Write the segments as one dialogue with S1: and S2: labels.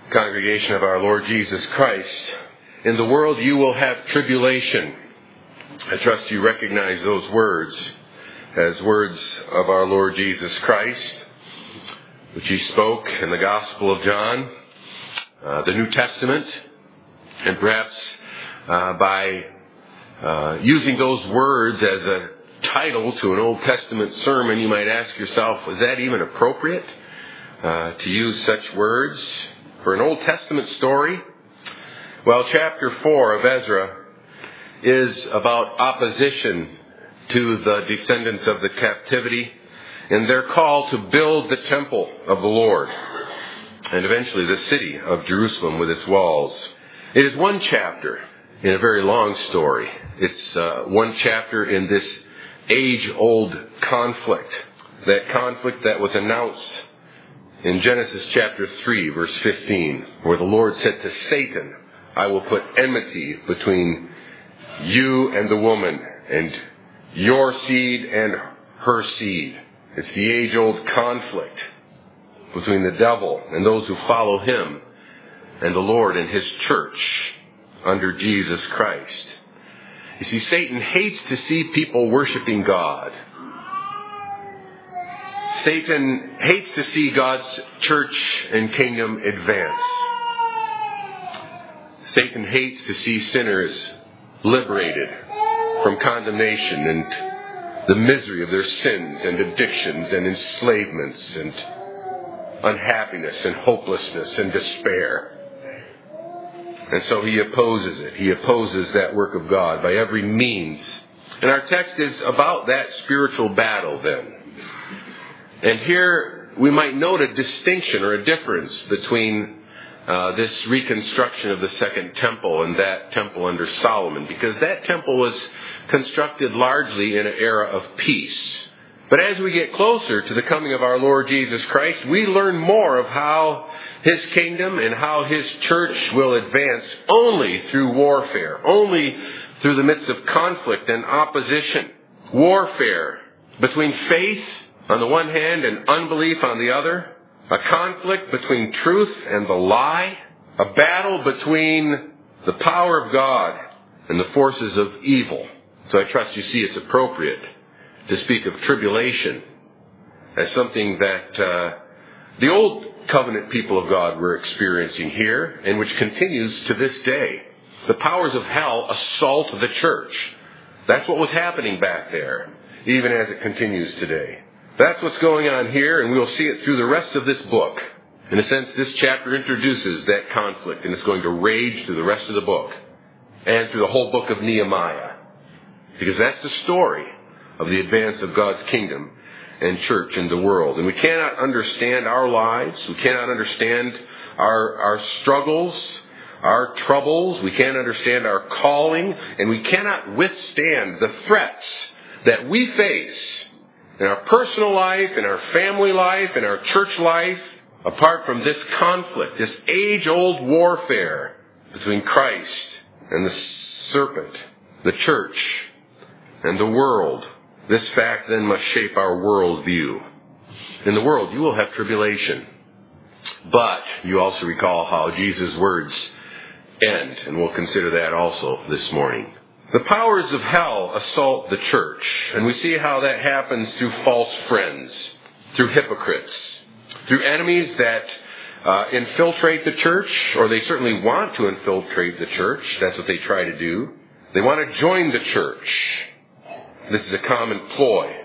S1: Congregation of our Lord Jesus Christ, in the world you will have tribulation. I trust you recognize those words as words of our Lord Jesus Christ, which he spoke in the Gospel of John, the New Testament, and perhaps by using those words as a title to an Old Testament sermon, you might ask yourself, was that even appropriate to use such words for an Old Testament story? Well, chapter 4 of Ezra is about opposition to the descendants of the captivity and their call to build the temple of the Lord and eventually the city of Jerusalem with its walls. It is one chapter in a very long story. It's one chapter in this age-old conflict, that conflict that was announced in Genesis chapter 3, verse 15, where the Lord said to Satan, I will put enmity between you and the woman, and your seed and her seed. It's the age-old conflict between the devil and those who follow him and the Lord and his church under Jesus Christ. You see, Satan hates to see people worshiping God. Satan hates to see God's church and kingdom advance. Satan hates to see sinners liberated from condemnation and the misery of their sins and addictions and enslavements and unhappiness and hopelessness and despair. And so he opposes it. He opposes that work of God by every means. And our text is about that spiritual battle then. And here we might note a distinction or a difference between this reconstruction of the Second Temple and that temple under Solomon, because that temple was constructed largely in an era of peace. But as we get closer to the coming of our Lord Jesus Christ, we learn more of how his kingdom and how his church will advance only through warfare, only through the midst of conflict and opposition. Warfare between faith on the one hand and unbelief on the other. A conflict between truth and the lie. A battle between the power of God and the forces of evil. So I trust you see it's appropriate to speak of tribulation as something that the old covenant people of God were experiencing here and which continues to this day. The powers of hell assault the church. That's what was happening back there, even as it continues today. That's what's going on here, and we'll see it through the rest of this book. In a sense, this chapter introduces that conflict, and it's going to rage through the rest of the book and through the whole book of Nehemiah, because that's the story of the advance of God's kingdom and church in the world. And we cannot understand our lives. We cannot understand our struggles, our troubles. We can't understand our calling, and we cannot withstand the threats that we face in our personal life, in our family life, in our church life, apart from this conflict, this age-old warfare between Christ and the serpent, the church, and the world. This fact then must shape our worldview. In the world you will have tribulation. But you also recall how Jesus' words end, and we'll consider that also this morning. The powers of hell assault the church, and we see how that happens through false friends, through hypocrites, through enemies that infiltrate the church, or they certainly want to infiltrate the church. That's what they try to do. They want to join the church. This is a common ploy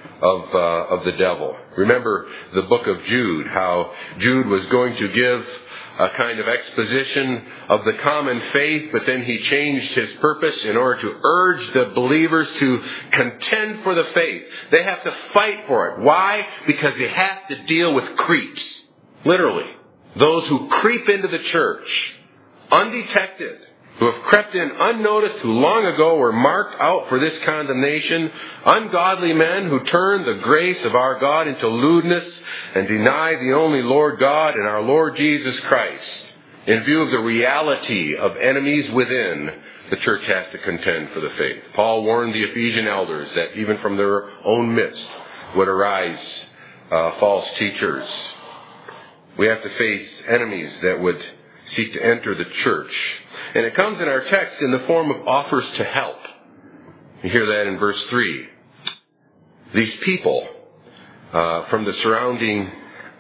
S1: of the devil. Remember the book of Jude, how Jude was going to give a kind of exposition of the common faith, but then he changed his purpose in order to urge the believers to contend for the faith. They have to fight for it. Why? Because they have to deal with creeps. Literally. Those who creep into the church, undetected, who have crept in unnoticed, who long ago were marked out for this condemnation, ungodly men who turn the grace of our God into lewdness and deny the only Lord God and our Lord Jesus Christ. In view of the reality of enemies within, the church has to contend for the faith. Paul warned the Ephesian elders that even from their own midst would arise false teachers. We have to face enemies that would seek to enter the church. And it comes in our text in the form of offers to help. You hear that in verse 3. These people from the surrounding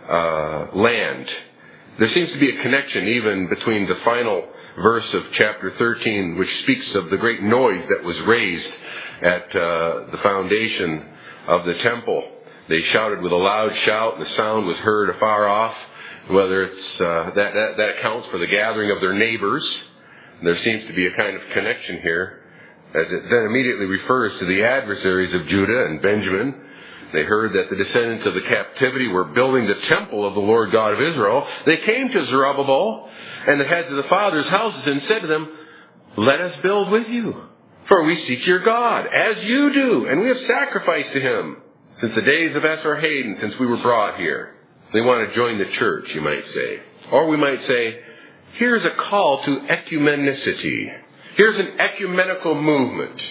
S1: land, there seems to be a connection even between the final verse of chapter 13, which speaks of the great noise that was raised at the foundation of the temple. They shouted with a loud shout, and the sound was heard afar off. Whether it's that accounts for the gathering of their neighbors. There seems to be a kind of connection here, as it then immediately refers to the adversaries of Judah and Benjamin. They heard that the descendants of the captivity were building the temple of the Lord God of Israel. They came to Zerubbabel and the heads of the fathers' houses and said to them, "Let us build with you, for we seek your God, as you do, and we have sacrificed to him since the days of Esarhaddon, since we were brought here." They want to join the church, you might say. Or we might say, here's a call to ecumenicity. Here's an ecumenical movement.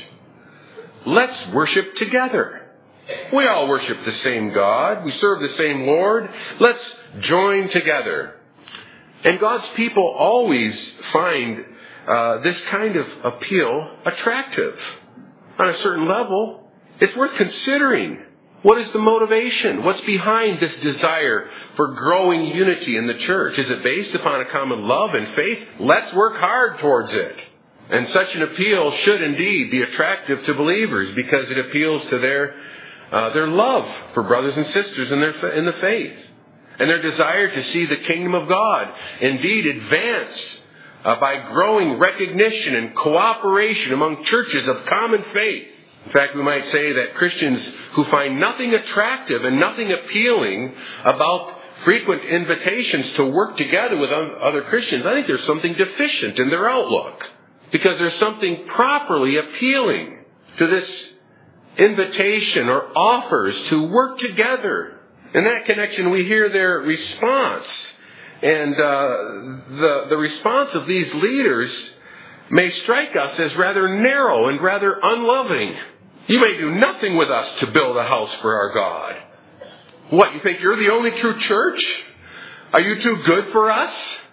S1: Let's worship together. We all worship the same God. We serve the same Lord. Let's join together. And God's people always find this kind of appeal attractive. On a certain level, it's worth considering. What is the motivation? What's behind this desire for growing unity in the church? Is it based upon a common love and faith? Let's work hard towards it. And such an appeal should indeed be attractive to believers because it appeals to their love for brothers and sisters in the faith. And their desire to see the kingdom of God indeed advance by growing recognition and cooperation among churches of common faith. In fact, we might say that Christians who find nothing attractive and nothing appealing about frequent invitations to work together with other Christians, I think there's something deficient in their outlook. Because there's something properly appealing to this invitation or offers to work together. In that connection, we hear their response. And the response of these leaders may strike us as rather narrow and rather unloving. You may do nothing with us to build a house for our God. What, you think you're the only true church? Are you too good for us?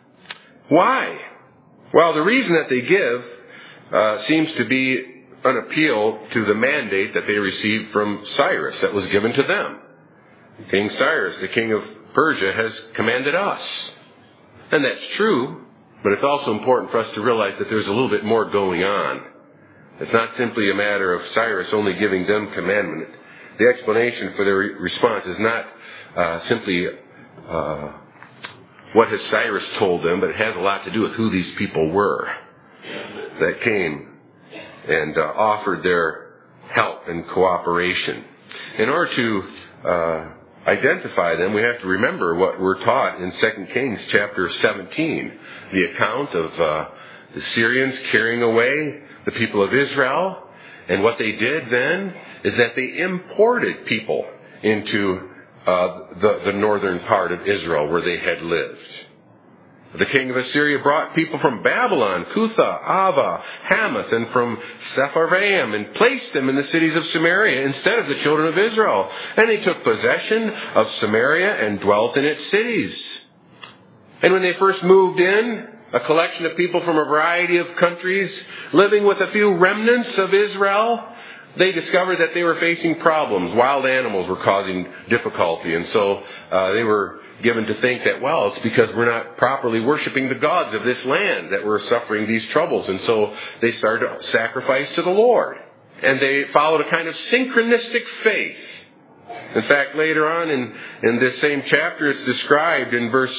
S1: Why? Well, the reason that they give seems to be an appeal to the mandate that they received from Cyrus that was given to them. King Cyrus, the king of Persia, has commanded us. And that's true. But it's also important for us to realize that there's a little bit more going on. It's not simply a matter of Cyrus only giving them commandment. The explanation for their response is not simply what has Cyrus told them, but it has a lot to do with who these people were that came and offered their help and cooperation. In order to identify them, we have to remember what we're taught in 2 Kings chapter 17. The account of the Syrians carrying away the people of Israel. And what they did then is that they imported people into the northern part of Israel where they had lived. The king of Assyria brought people from Babylon, Cutha, Ava, Hamath, and from Sepharvaim, and placed them in the cities of Samaria instead of the children of Israel. And they took possession of Samaria and dwelt in its cities. And when they first moved in, a collection of people from a variety of countries, living with a few remnants of Israel, they discovered that they were facing problems. Wild animals were causing difficulty, and so they were given to think that, well, it's because we're not properly worshiping the gods of this land that we're suffering these troubles. And so they started to sacrifice to the Lord. And they followed a kind of synchronistic faith. In fact, later on in this same chapter, it's described in verse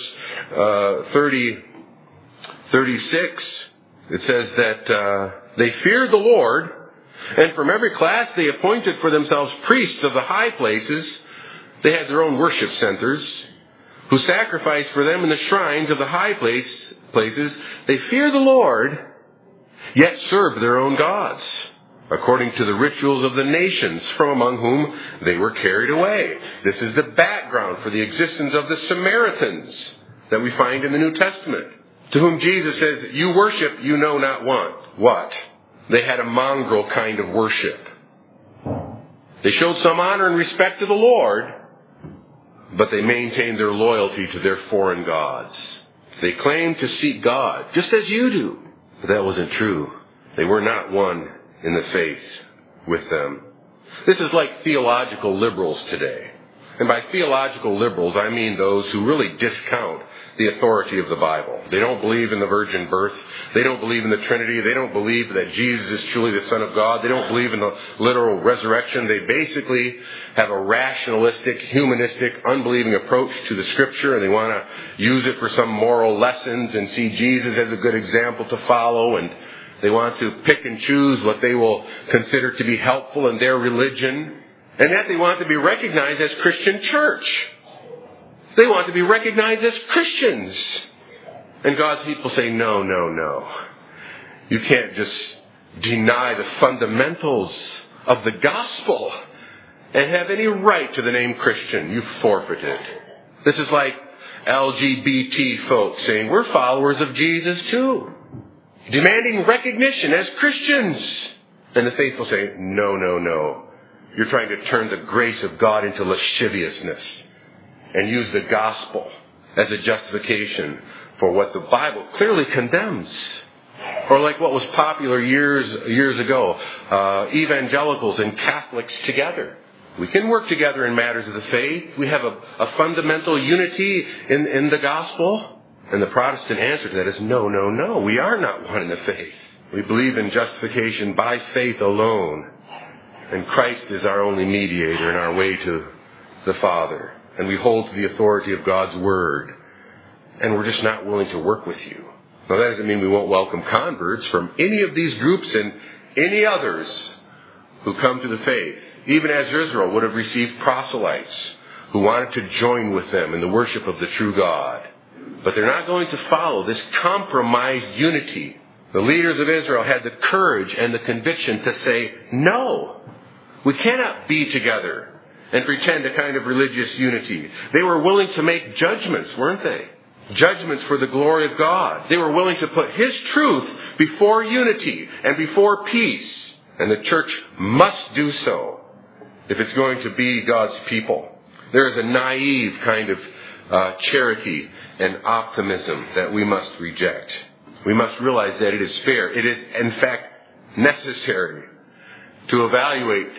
S1: 36. It says that they feared the Lord, and from every class they appointed for themselves priests of the high places. They had their own worship centers, who sacrificed for them in the shrines of the high places. They fear the Lord, yet serve their own gods, according to the rituals of the nations from among whom they were carried away. This is the background for the existence of the Samaritans that we find in the New Testament, to whom Jesus says, you worship, you know not what. They had a mongrel kind of worship. They showed some honor and respect to the Lord, but they maintained their loyalty to their foreign gods. They claimed to seek God, just as you do. But that wasn't true. They were not one in the faith with them. This is like theological liberals today. And by theological liberals, I mean those who really discount the authority of the Bible. They don't believe in the virgin birth. They don't believe in the Trinity. They don't believe that Jesus is truly the Son of God. They don't believe in the literal resurrection. They basically have a rationalistic, humanistic, unbelieving approach to the Scripture, and they want to use it for some moral lessons and see Jesus as a good example to follow, and they want to pick and choose what they will consider to be helpful in their religion, and that they want to be recognized as Christian church. They want to be recognized as Christians. And God's people say, no, no, no. You can't just deny the fundamentals of the gospel and have any right to the name Christian. You've forfeited. This is like LGBT folks saying, we're followers of Jesus too, demanding recognition as Christians. And the faithful say, no, no, no. You're trying to turn the grace of God into lasciviousness and use the gospel as a justification for what the Bible clearly condemns. Or like what was popular years ago, evangelicals and Catholics together. We can work together in matters of the faith. We have a fundamental unity in the gospel. And the Protestant answer to that is no, no, no. We are not one in the faith. We believe in justification by faith alone. And Christ is our only mediator and our way to the Father. And we hold to the authority of God's Word. And we're just not willing to work with you. Now that doesn't mean we won't welcome converts from any of these groups and any others who come to the faith. Even as Israel would have received proselytes who wanted to join with them in the worship of the true God. But they're not going to follow this compromised unity. The leaders of Israel had the courage and the conviction to say, no, we cannot be together and pretend a kind of religious unity. They were willing to make judgments, weren't they? Judgments for the glory of God. They were willing to put His truth before unity and before peace. And the church must do so if it's going to be God's people. There is a naive kind of charity and optimism that we must reject. We must realize that it is fair. It is, in fact, necessary to evaluate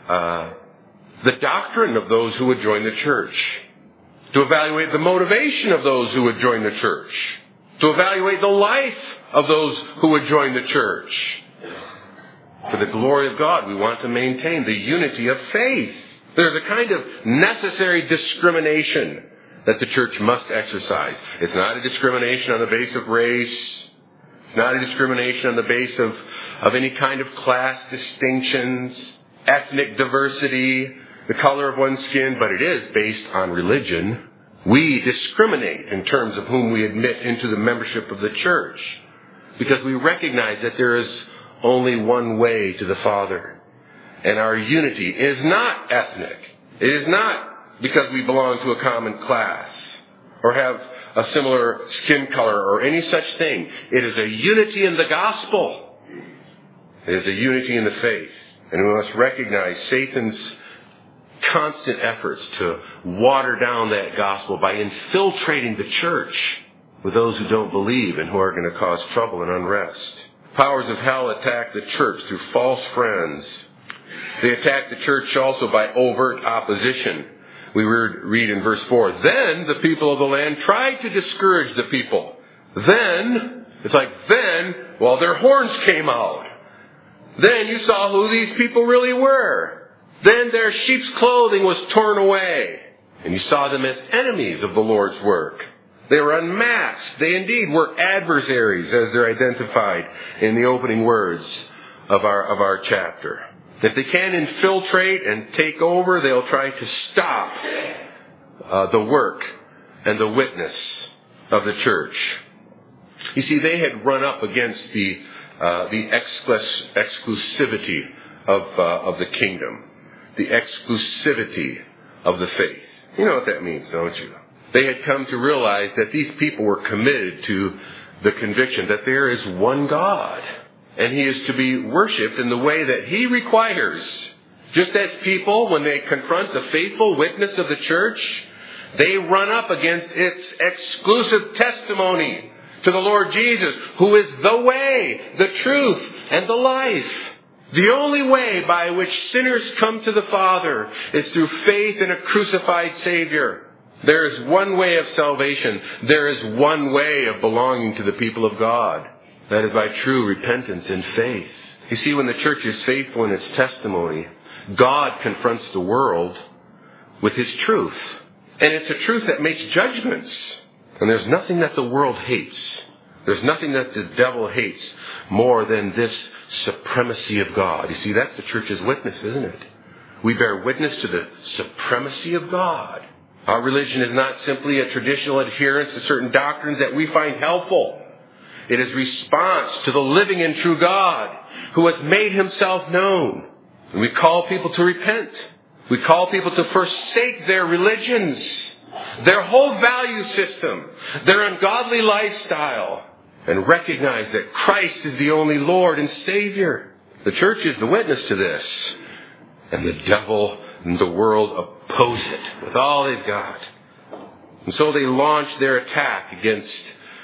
S1: the doctrine of those who would join the church, to evaluate the motivation of those who would join the church, to evaluate the life of those who would join the church. For the glory of God, we want to maintain the unity of faith. There's a kind of necessary discrimination that the church must exercise. It's not a discrimination on the basis of race. It's not a discrimination on the basis of any kind of class distinctions, ethnic diversity, the color of one's skin, but it is based on religion. We discriminate in terms of whom we admit into the membership of the church because we recognize that there is only one way to the Father. And our unity is not ethnic. It is not because we belong to a common class or have a similar skin color or any such thing. It is a unity in the gospel. It is a unity in the faith. And we must recognize Satan's constant efforts to water down that gospel by infiltrating the church with those who don't believe and who are going to cause trouble and unrest. Powers of hell attack the church through false friends. They attack the church also by overt opposition. We read in verse 4, then the people of the land tried to discourage the people. Then, well, their horns came out. Then you saw who these people really were. Then their sheep's clothing was torn away. And you saw them as enemies of the Lord's work. They were unmasked. They indeed were adversaries, as they're identified in the opening words of our chapter. If they can infiltrate and take over, they'll try to stop the work and the witness of the church. You see, they had run up against the exclusivity of the kingdom, the exclusivity of the faith. You know what that means, don't you? They had come to realize that these people were committed to the conviction that there is one God, and He is to be worshipped in the way that He requires. Just as people, when they confront the faithful witness of the church, They run up against its exclusive testimony to the Lord Jesus, who is the way, the truth, and the life. The only way by which sinners come to the Father is through faith in a crucified Savior. There is one way of salvation. There is one way of belonging to the people of God. That is by true repentance and faith. You see, when the church is faithful in its testimony, God confronts the world with His truth. And it's a truth that makes judgments. And there's nothing that the world hates. There's nothing that the devil hates more than this supremacy of God. You see, that's the church's witness, isn't it? We bear witness to the supremacy of God. Our religion is not simply a traditional adherence to certain doctrines that we find helpful. It is response to the living and true God who has made Himself known. And we call people to repent. We call people to forsake their religions, their whole value system, their ungodly lifestyle, and recognize that Christ is the only Lord and Savior. The church is the witness to this. And the devil and the world oppose it with all they've got. And so they launch their attack against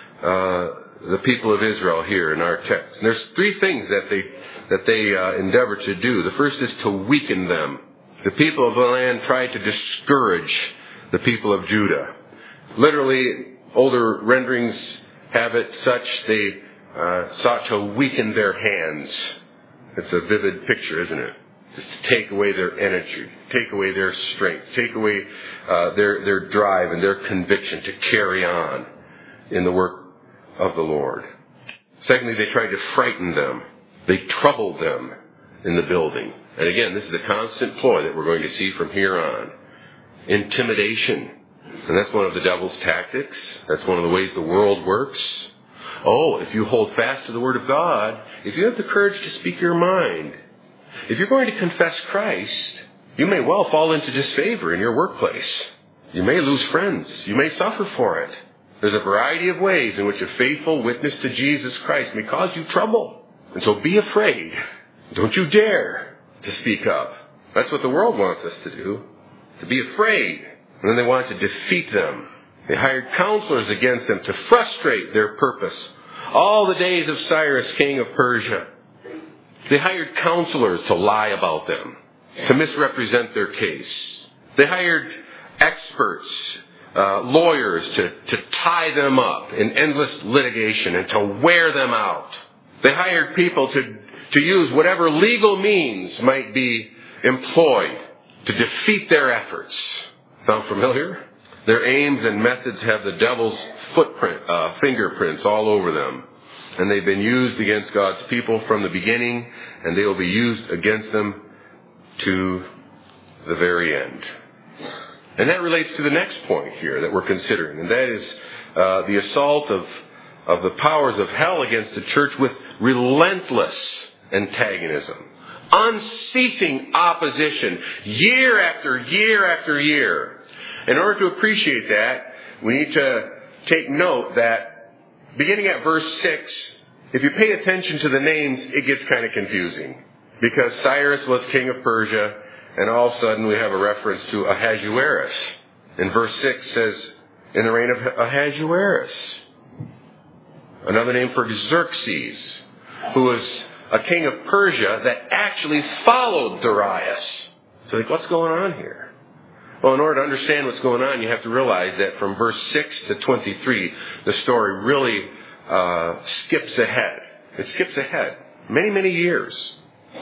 S1: the people of Israel here in our text. And there's three things that they endeavor to do. The first is to weaken them. The people of the land tried to discourage the people of Judah. Literally, older renderings have it such they sought to weaken their hands. It's a vivid picture, isn't it? Just to take away their energy, take away their strength, take away their drive and their conviction to carry on in the work of the Lord. Secondly, they tried to frighten them. They troubled them in the building. And again, this is a constant ploy that we're going to see from here on. Intimidation. And that's one of the devil's tactics. That's one of the ways the world works. Oh, if you hold fast to the Word of God, if you have the courage to speak your mind, if you're going to confess Christ, you may well fall into disfavor in your workplace. You may lose friends. You may suffer for it. There's a variety of ways in which a faithful witness to Jesus Christ may cause you trouble. And so be afraid. Don't you dare to speak up. That's what the world wants us to do, to be afraid. And then they want to defeat them. They hired counselors against them to frustrate their purpose. All the days of Cyrus, king of Persia. They hired counselors to lie about them, to misrepresent their case. They hired experts, lawyers to tie them up in endless litigation and to wear them out. They hired people to use whatever legal means might be employed to defeat their efforts. Sound familiar? Their aims and methods have the devil's fingerprints all over them. And they've been used against God's people from the beginning, and they will be used against them to the very end. And that relates to the next point here that we're considering, and that is the assault of the powers of hell against the church with relentless antagonism. Unceasing opposition, year after year after year. In order to appreciate that, we need to take note that beginning at verse 6, if you pay attention to the names, it gets kind of confusing. Because Cyrus was king of Persia, and all of a sudden we have a reference to Ahasuerus. And verse 6 says, in the reign of Ahasuerus. Another name for Xerxes, who was a king of Persia that actually followed Darius. So what's going on here? Well, in order to understand what's going on, you have to realize that from verse 6 to 23, the story really skips ahead. It skips ahead many, many years.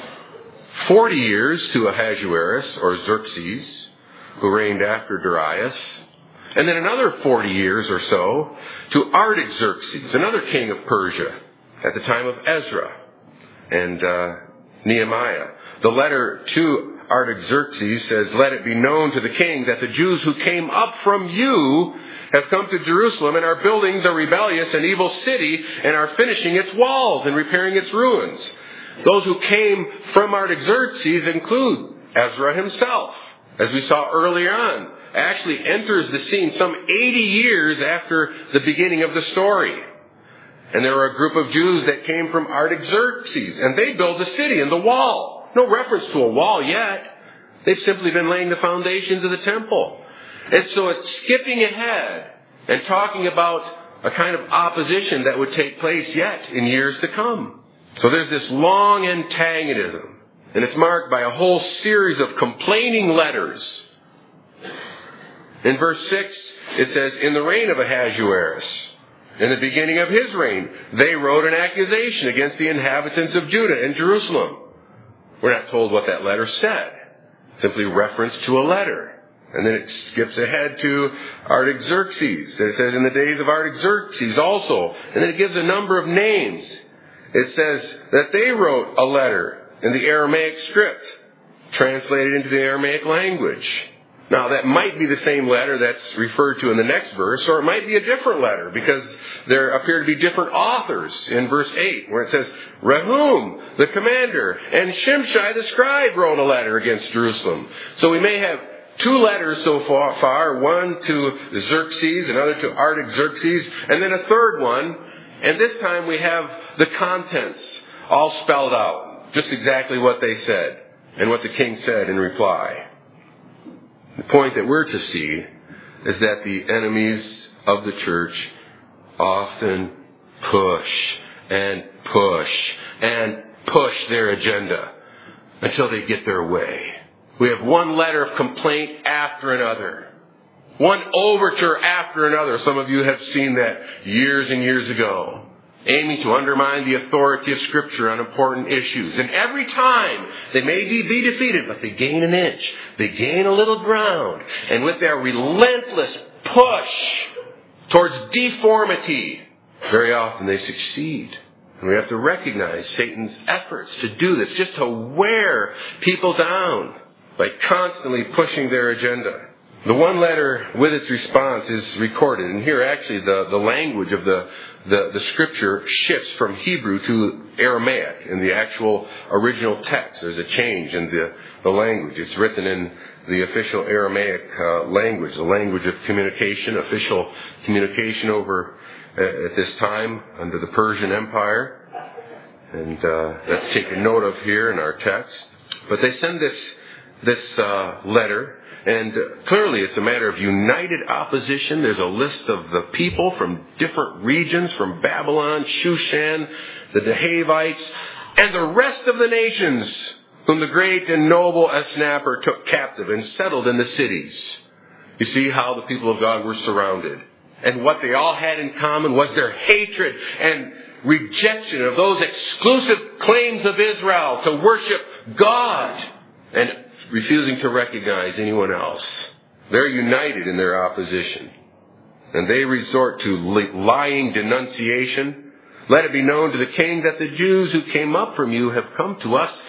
S1: 40 years to Ahasuerus, or Xerxes, who reigned after Darius. And then another 40 years or so to Artaxerxes, another king of Persia, at the time of Ezra and Nehemiah. The letter to Artaxerxes says, "Let it be known to the king that the Jews who came up from you have come to Jerusalem and are building the rebellious and evil city and are finishing its walls and repairing its ruins." Those who came from Artaxerxes include Ezra himself, as we saw earlier on, actually enters the scene some 80 years after the beginning of the story. And there were a group of Jews that came from Artaxerxes, and they built a city and the wall. No reference to a wall yet. They've simply been laying the foundations of the temple. And so it's skipping ahead and talking about a kind of opposition that would take place yet in years to come. So there's this long antagonism, and it's marked by a whole series of complaining letters. In verse 6, it says, in the reign of Ahasuerus, in the beginning of his reign, they wrote an accusation against the inhabitants of Judah and Jerusalem. We're not told what that letter said. Simply reference to a letter. And then it skips ahead to Artaxerxes. It says in the days of Artaxerxes also. And then it gives a number of names. It says that they wrote a letter in the Aramaic script, translated into the Aramaic language. Now, that might be the same letter that's referred to in the next verse, or it might be a different letter, because there appear to be different authors in verse 8, where it says, Rehum, the commander, and Shimshai the scribe wrote a letter against Jerusalem. So we may have two letters so far, one to Xerxes, another to Artaxerxes, and then a third one. And this time we have the contents all spelled out, just exactly what they said, and what the king said in reply. The point that we're to see is that the enemies of the church often push and push and push their agenda until they get their way. We have one letter of complaint after another. One overture after another. Some of you have seen that years and years ago, aiming to undermine the authority of Scripture on important issues. And every time they may be defeated, but they gain an inch. They gain a little ground. And with their relentless push towards deformity, very often they succeed. And we have to recognize Satan's efforts to do this, just to wear people down by constantly pushing their agenda. The one letter with its response is recorded. And here actually the language of the scripture shifts from Hebrew to Aramaic in the actual original text. There's a change in the language. It's written in the official Aramaic language, the language of communication, official communication over at this time under the Persian Empire. And that's taken note of here in our text. But they send this letter. And clearly it's a matter of united opposition. There's a list of the people from different regions, from Babylon, Shushan, the Dahavites, and the rest of the nations whom the great and noble Asnapper took captive and settled in the cities. You see how the people of God were surrounded. And what they all had in common was their hatred and rejection of those exclusive claims of Israel to worship God and refusing to recognize anyone else. They're united in their opposition. And they resort to lying denunciation. Let it be known to the king that the Jews who came up from you have come to us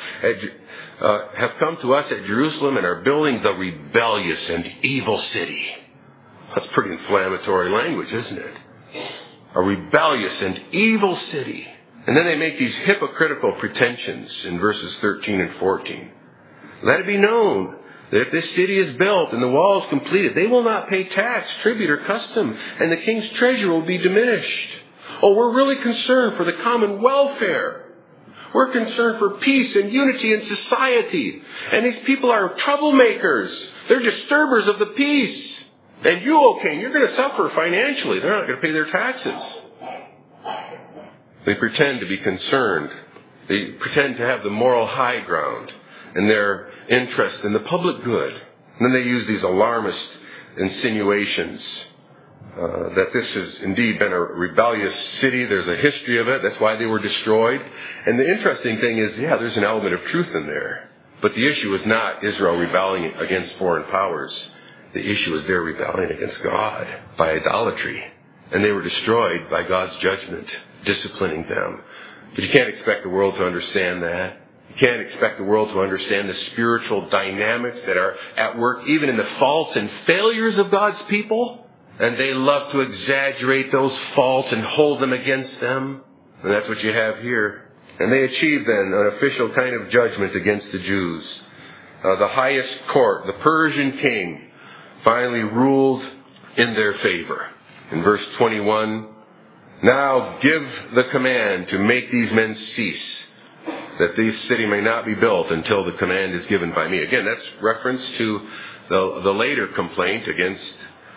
S1: at Jerusalem and are building the rebellious and evil city. That's pretty inflammatory language, isn't it? A rebellious and evil city. And then they make these hypocritical pretensions in verses 13 and 14. Let it be known that if this city is built and the walls completed, they will not pay tax, tribute, or custom, and the king's treasure will be diminished. Oh, we're really concerned for the common welfare. We're concerned for peace and unity in society. And these people are troublemakers. They're disturbers of the peace. And you, O king, you're going to suffer financially. They're not going to pay their taxes. They pretend to be concerned. They pretend to have the moral high ground and their interest in the public good. And then they use these alarmist insinuations that this has indeed been a rebellious city. There's a history of it. That's why they were destroyed. And the interesting thing is, there's an element of truth in there. But the issue is not Israel rebelling against foreign powers. The issue is their rebellion against God by idolatry. And they were destroyed by God's judgment, disciplining them. But you can't expect the world to understand that. You can't expect the world to understand the spiritual dynamics that are at work even in the faults and failures of God's people. And they love to exaggerate those faults and hold them against them. And that's what you have here. And they achieve then an official kind of judgment against the Jews. The highest court, the Persian king, finally ruled in their favor. In verse 21, now give the command to make these men cease. that this city may not be built until the command is given by me. Again, that's reference to the later complaint against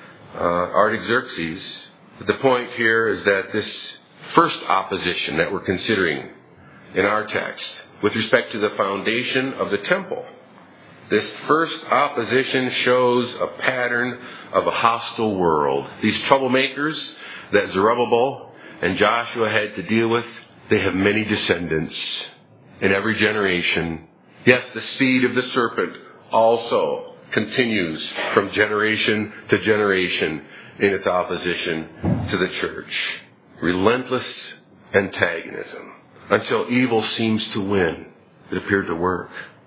S1: Artaxerxes. But the point here is that this first opposition that we're considering in our text with respect to the foundation of the temple, this first opposition shows a pattern of a hostile world. These troublemakers that Zerubbabel and Joshua had to deal with, they have many descendants in every generation. Yes, the seed of the serpent also continues from generation to generation in its opposition to the church. Relentless antagonism until evil seems to win. It appeared to work.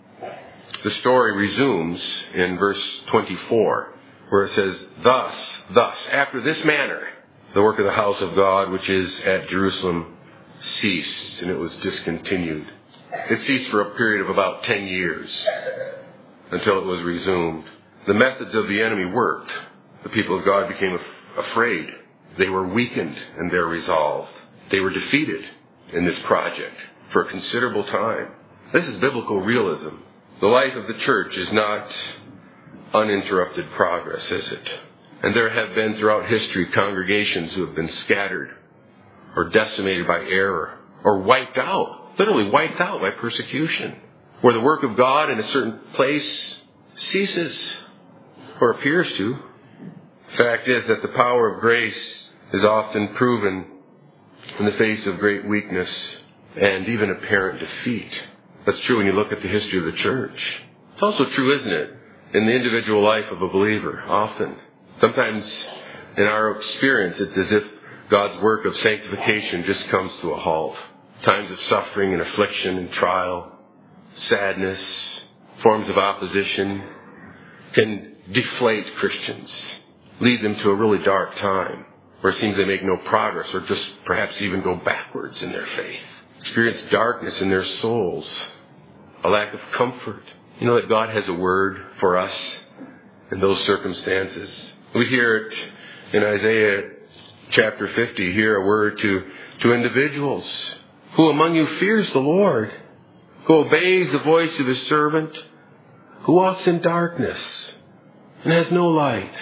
S1: The story resumes in verse 24, where it says, Thus, after this manner, the work of the house of God, which is at Jerusalem, ceased, and it was discontinued. It ceased for a period of about 10 years until it was resumed. The methods of the enemy worked. The people of God became afraid. They were weakened in their resolve. They were defeated in this project for a considerable time. This is biblical realism. The life of the church is not uninterrupted progress, is it? And there have been throughout history congregations who have been scattered or decimated by error or wiped out, literally wiped out by persecution, where the work of God in a certain place ceases or appears to. The fact is that the power of grace is often proven in the face of great weakness and even apparent defeat. That's true when you look at the history of the church. It's also true, isn't it, in the individual life of a believer, often. Sometimes in our experience, it's as if God's work of sanctification just comes to a halt. Times of suffering and affliction and trial, sadness, forms of opposition can deflate Christians, lead them to a really dark time where it seems they make no progress or just perhaps even go backwards in their faith. Experience darkness in their souls, a lack of comfort. You know that God has a word for us in those circumstances. We hear it in Isaiah chapter 50, hear a word to individuals. Who among you fears the Lord? Who obeys the voice of his servant? Who walks in darkness and has no light?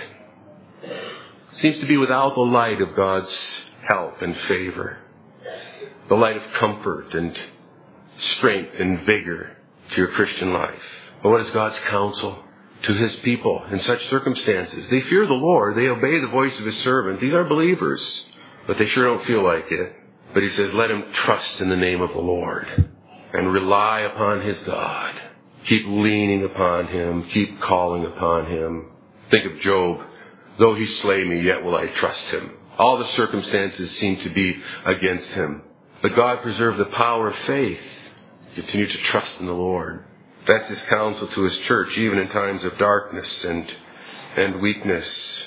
S1: Seems to be without the light of God's help and favor. The light of comfort and strength and vigor to your Christian life. But what is God's counsel to his people in such circumstances? They fear the Lord. They obey the voice of his servant. These are believers, but they sure don't feel like it. But he says, let him trust in the name of the Lord and rely upon his God. Keep leaning upon him. Keep calling upon him. Think of Job. Though he slay me, yet will I trust him. All the circumstances seem to be against him. But God preserved the power of faith. Continue to trust in the Lord. That's his counsel to his church, even in times of darkness and weakness.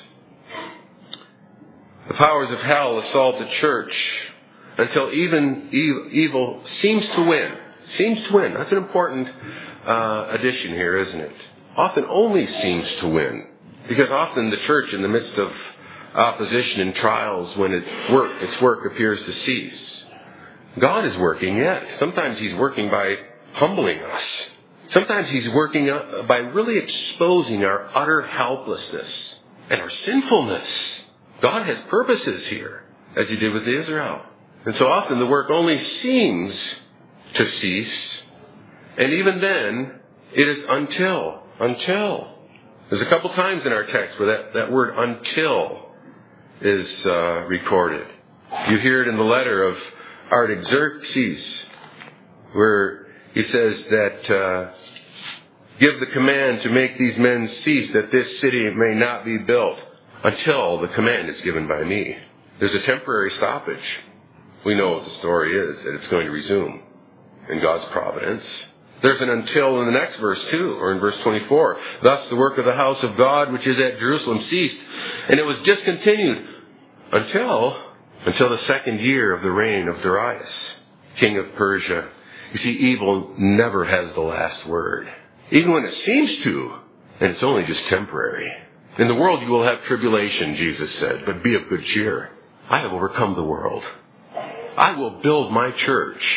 S1: The powers of hell assault the church until even evil seems to win. Seems to win. That's an important addition here, isn't it? Often only seems to win. Because often the church, in the midst of opposition and trials, when its work appears to cease, God is working yet. Sometimes he's working by humbling us. Sometimes he's working by really exposing our utter helplessness and our sinfulness. God has purposes here, as he did with Israel. And so often the work only seems to cease. And even then, it is until. There's a couple times in our text where that word until is recorded. You hear it in the letter of Artaxerxes, where he says that give the command to make these men cease, that this city may not be built until the command is given by me. There's a temporary stoppage. We know what the story is, that it's going to resume in God's providence. There's an until in the next verse too, or in verse 24. Thus the work of the house of God, which is at Jerusalem, ceased, and it was discontinued until the second year of the reign of Darius, king of Persia. You see, evil never has the last word. Even when it seems to, and it's only just temporary. In the world you will have tribulation, Jesus said, but be of good cheer. I have overcome the world. I will build my church,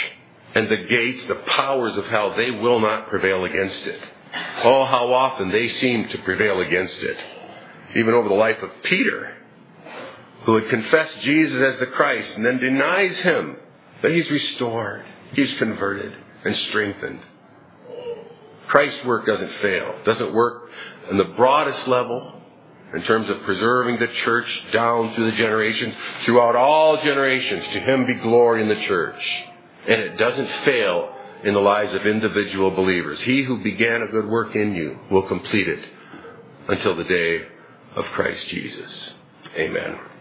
S1: And the gates, the powers of hell, they will not prevail against it. Oh, how often they seem to prevail against it. Even over the life of Peter, who had confessed Jesus as the Christ and then denies him. But he's restored. He's converted and strengthened. Christ's work doesn't fail. Doesn't work on the broadest level in terms of preserving the church down through the generations. Throughout all generations, to him be glory in the church. And it doesn't fail in the lives of individual believers. He who began a good work in you will complete it until the day of Christ Jesus. Amen.